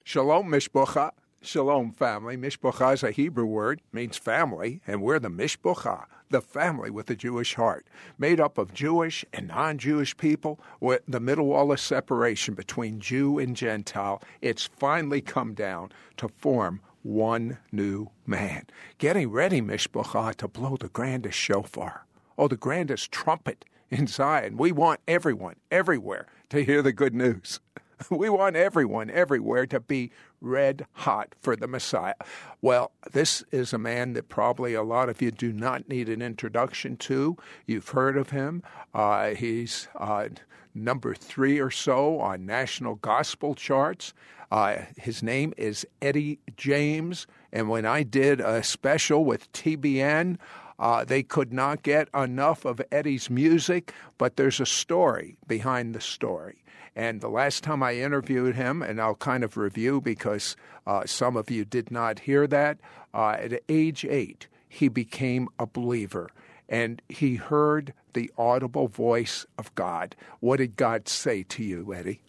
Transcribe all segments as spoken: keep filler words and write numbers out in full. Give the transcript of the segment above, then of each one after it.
Shalom, Mishpocha. Shalom, family. Mishpocha is a Hebrew word, means family, and we're the Mishpocha, the family with a Jewish heart, made up of Jewish and non-Jewish people, with the middle wall of separation between Jew and Gentile. It's finally come down to form one new man. Getting ready, Mishpocha, to blow the grandest shofar, oh, the grandest trumpet in Zion. We want everyone, everywhere, to hear the good news. We want everyone, everywhere, to be red hot for the Messiah. Well, this is a man that probably a lot of you do not need an introduction to. You've heard of him. Uh, he's uh, number three or so on national gospel charts. Uh, his name is Eddie James. And when I did a special with T B N, uh, they could not get enough of Eddie's music, but there's a story behind the story. And the last time I interviewed him, and I'll kind of review because uh, some of you did not hear that, uh, at age eight, he became a believer, and he heard the audible voice of God. What did God say to you, Eddie?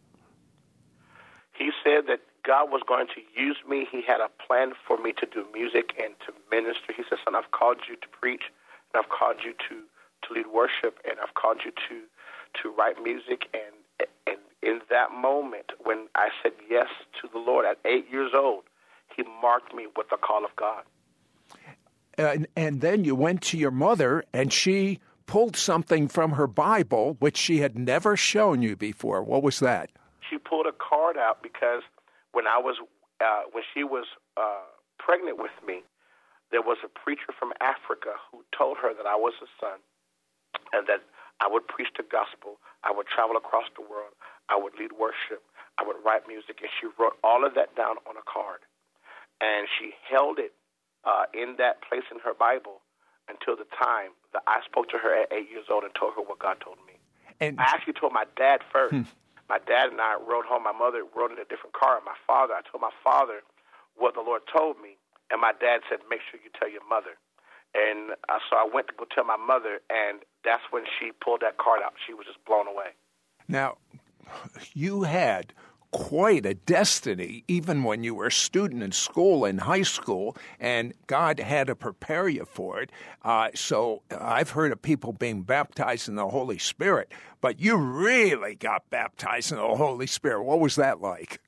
He said that God was going to use me. He had a plan for me to do music and to minister. He said, son, I've called you to preach, and I've called you to, to lead worship, and I've called you to, to write music. And, and in that moment, when I said yes to the Lord at eight years old, he marked me with the call of God. And, and then you went to your mother, and she pulled something from her Bible, which she had never shown you before. What was that? She pulled a card out because when I was, uh, when she was uh, pregnant with me, there was a preacher from Africa who told her that I was a son and that I would preach the gospel. I would travel across the world. I would lead worship. I would write music. And she wrote all of that down on a card. And she held it uh, in that place in her Bible until the time that I spoke to her at eight years old and told her what God told me. And I actually told my dad first. Hmm. My dad and I rode home. My mother rode in a different car. And my father, I told my father what the Lord told me. And my dad said, make sure you tell your mother. And uh, so I went to go tell my mother, and that's when she pulled that card out. She was just blown away. Now, you had quite a destiny, even when you were a student in school, in high school, and God had to prepare you for it. Uh, so I've heard of people being baptized in the Holy Spirit, but you really got baptized in the Holy Spirit. What was that like?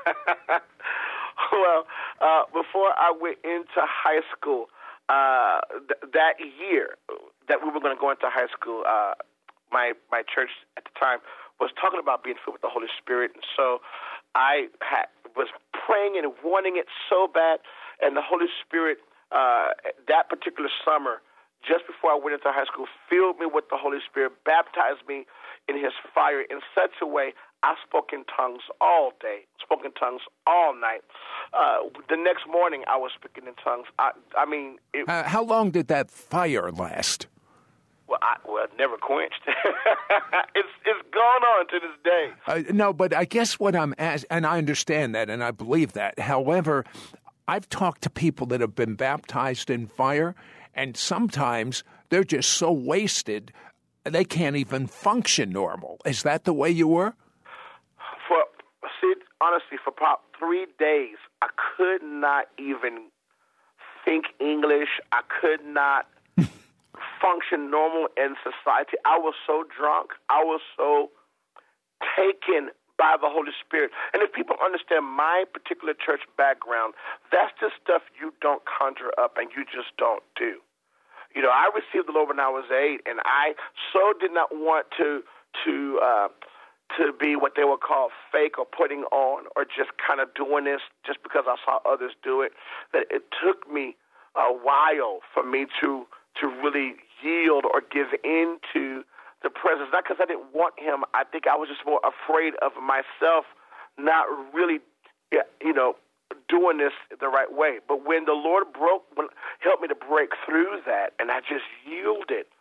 Well, uh, before I went into high school, uh, th- that year that we were going to go into high school, uh, my my church at the time was talking about being filled with the Holy Spirit, and so I had, was praying and wanting it so bad, and the Holy Spirit uh, that particular summer, just before I went into high school, filled me with the Holy Spirit, baptized me in His fire in such a way I spoke in tongues all day, spoke in tongues all night. Uh, the next morning, I was speaking in tongues. I, I mean, it, uh, how long did that fire last? Well, I, well, it never quenched. it's it's gone on to this day. Uh, no, but I guess what I'm asking, and I understand that, and I believe that. However, I've talked to people that have been baptized in fire, and sometimes they're just so wasted they can't even function normal. Is that the way you were? For see, honestly, for about three days, I could not even think English. I could not function normal in society. I was so drunk. I was so taken by the Holy Spirit. And if people understand my particular church background, that's the stuff you don't conjure up and you just don't do. You know, I received the Lord when I was eight, and I so did not want to to uh, to be what they would call fake or putting on or just kind of doing this just because I saw others do it, that it took me a while for me to to really yield or give in to the presence. Not because I didn't want Him. I think I was just more afraid of myself not really, you know, doing this the right way. But when the Lord broke, when helped me to break through that, and I just yielded,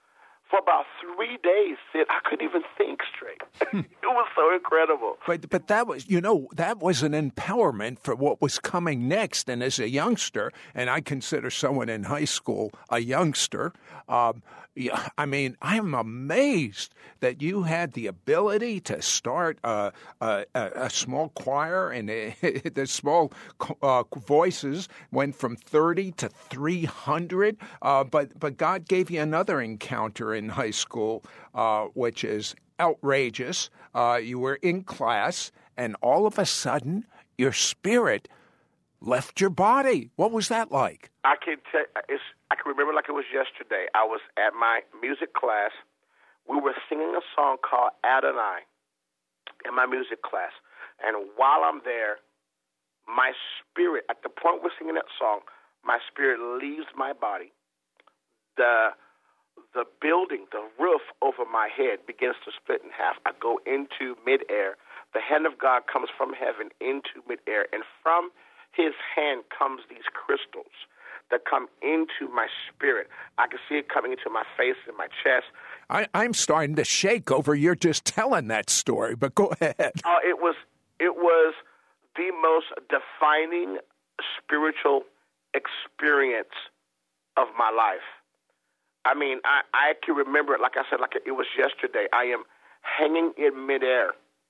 for about three days, Sid, I couldn't even think straight. It was so incredible. But but that was, you know, that was an empowerment for what was coming next. And as a youngster, and I consider someone in high school a youngster, um, yeah, I mean, I'm amazed that you had the ability to start a, a, a small choir, and the small uh, voices went from thirty to three hundred. Uh, but but God gave you another encounter in high school, uh, which is outrageous. Uh, you were in class, and all of a sudden, your spirit left your body. What was that like? I can tell. It's, I can remember like it was yesterday. I was at my music class. We were singing a song called Adonai in my music class, and while I'm there, my spirit, at the point we're singing that song, my spirit leaves my body. The the building, the roof over my head begins to split in half. I go into midair. The hand of God comes from heaven into midair, and from his hand comes these crystals that come into my spirit. I can see it coming into my face and my chest. I, I'm starting to shake over you're just telling that story, but go ahead. Oh, it was it was the most defining spiritual experience of my life. I mean, I, I can remember it, like I said, like it was yesterday. I am hanging in midair,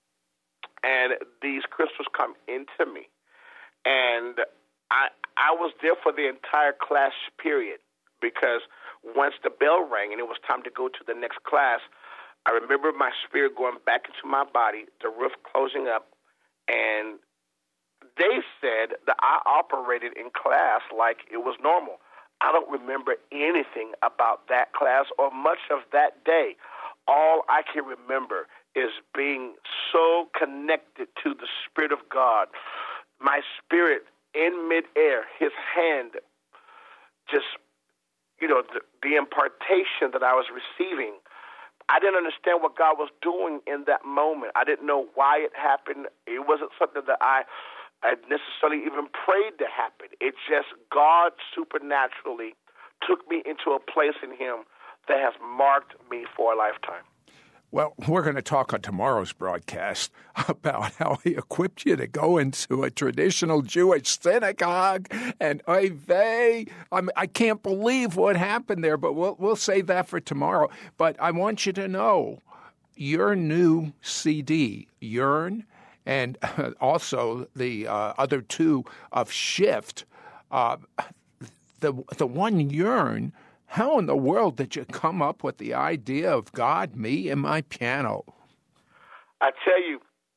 and these crystals come into me. And I I was there for the entire class period, because once the bell rang and it was time to go to the next class, I remember my spirit going back into my body, the roof closing up, and they said that I operated in class like it was normal. I don't remember anything about that class or much of that day. All I can remember is being so connected to the Spirit of God. My spirit in midair, his hand, just, you know, the, the impartation that I was receiving. I didn't understand what God was doing in that moment. I didn't know why it happened. It wasn't something that I, I necessarily even prayed to happen. It just, God supernaturally took me into a place in him that has marked me for a lifetime. Well, we're going to talk on tomorrow's broadcast about how he equipped you to go into a traditional Jewish synagogue. And oy vey, I mean, I can't believe what happened there, but we'll, we'll save that for tomorrow. But I want you to know your new C D, Yearn, and also the uh, other two of Shift, uh, the the one Yearn. How in the world did you come up with the idea of God, me, and my piano? I tell you,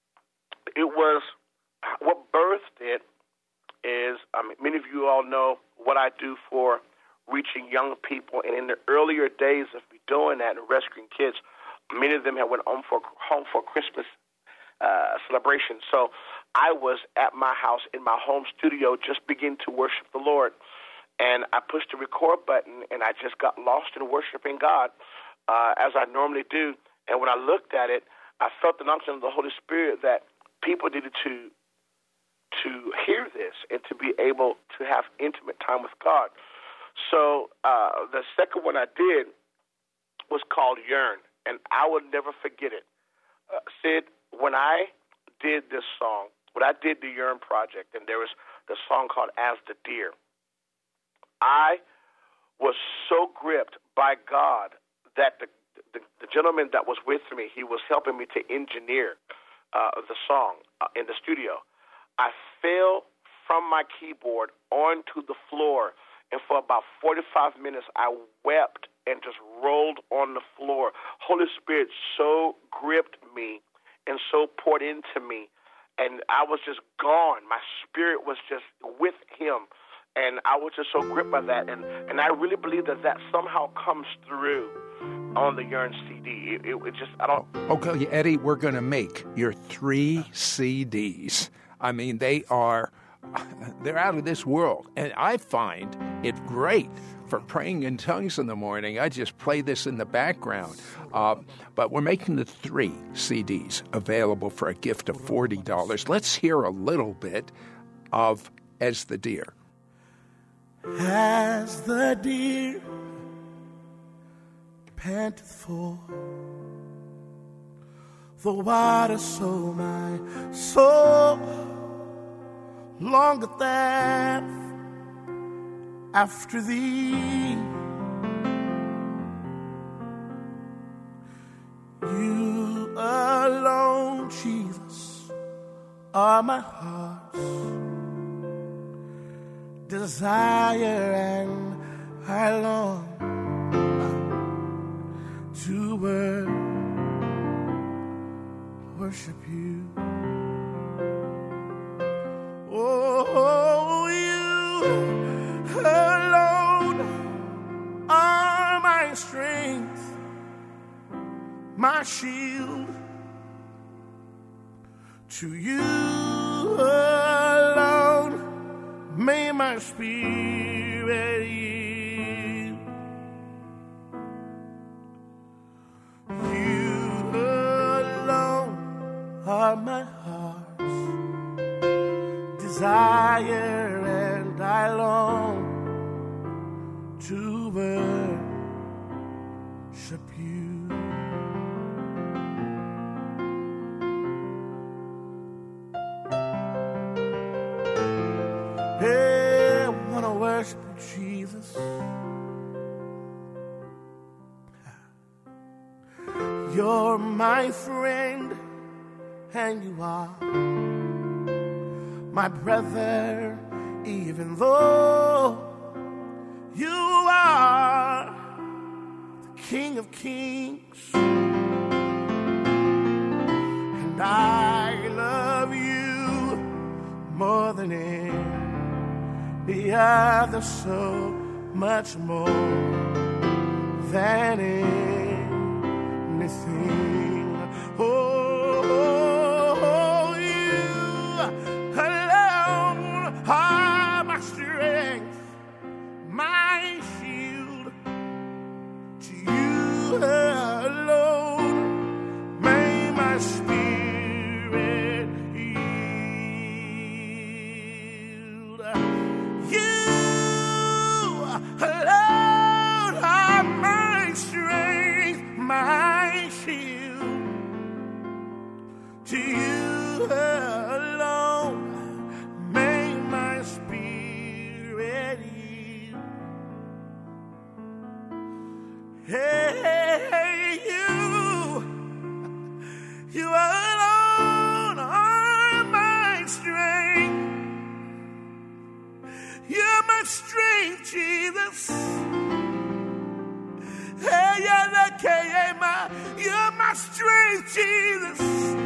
it was what birthed it is, I mean, many of you all know what I do for reaching young people. And in the earlier days of me doing that and rescuing kids, many of them had went home for, home for Christmas uh, celebration. So I was at my house in my home studio just beginning to worship the Lord. And I pushed the record button, and I just got lost in worshiping God, uh, as I normally do. And when I looked at it, I felt the unction of the Holy Spirit that people needed to to hear this and to be able to have intimate time with God. So uh, the second one I did was called Yearn, and I will never forget it. Uh, Sid, when I did this song, when I did the Yearn project, and there was the song called As the Deer, I was so gripped by God that the, the, the gentleman that was with me, he was helping me to engineer uh, the song uh, in the studio. I fell from my keyboard onto the floor, and for about forty-five minutes, I wept and just rolled on the floor. Holy Spirit so gripped me and so poured into me, and I was just gone. My spirit was just with him. And I was just so gripped by that. And, and I really believe that that somehow comes through on the Yearn C D. It, it, it just, I don't... Okay, Eddie, we're going to make your three C Ds. I mean, they are, they're out of this world. And I find it great for praying in tongues in the morning. I just play this in the background. Uh, but we're making the three C Ds available for a gift of forty dollars. Let's hear a little bit of As the Deer. As the deer panteth for the water, so my soul longeth after thee. You alone, Jesus, are my heart's desire, and I long to worship you. Oh, you alone are my strength, my shield. To you alone may my spirit yield. You alone are my heart's desire, and I long to worship you. Hey, I want to worship you, Jesus. You're my friend, and you are my brother, even though you are the King of Kings. And I love you more than any other, so much more than anything. Oh, oh, you alone are my strength, my shield. To you alone may my spirit yield. You alone are my strength, my shield. To you alone may my spirit yield. Hey, you, you alone are my strength. You're my strength, Jesus. Hey, you're my strength, Jesus.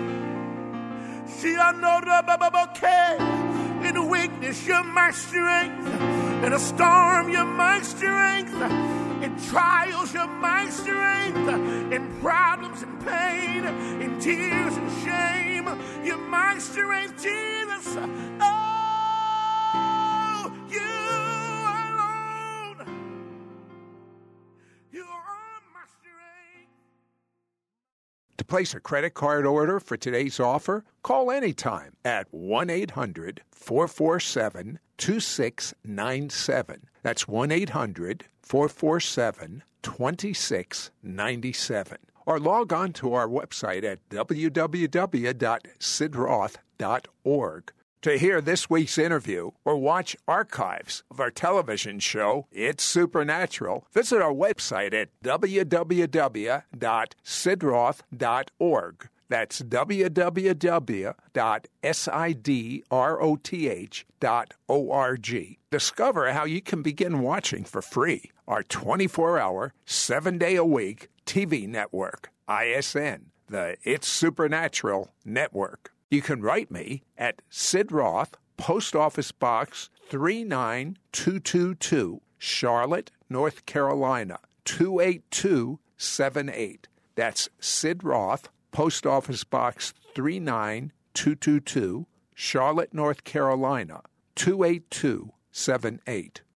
In weakness, you're my strength. In a storm, you're my strength. In trials, you're my strength. In problems and pain, in tears and shame, you're my strength, Jesus. Oh, you alone. You are my strength. To place a credit card order for today's offer, call anytime at one eight hundred four four seven two six nine seven. That's one eight hundred four four seven two six nine seven. Or log on to our website at w w w dot sid roth dot org. To hear this week's interview or watch archives of our television show, It's Supernatural, visit our website at w w w dot sid roth dot org. That's w w w dot sid roth dot org. Discover how you can begin watching for free our twenty-four hour, seven day a week T V network, I S N, the It's Supernatural Network. You can write me at Sid Roth, Post Office Box three nine two two two, Charlotte, North Carolina, two eight two seven eight. That's Sid Roth, Post Office Box three nine two two two, Charlotte, North Carolina, two eight two seven eight.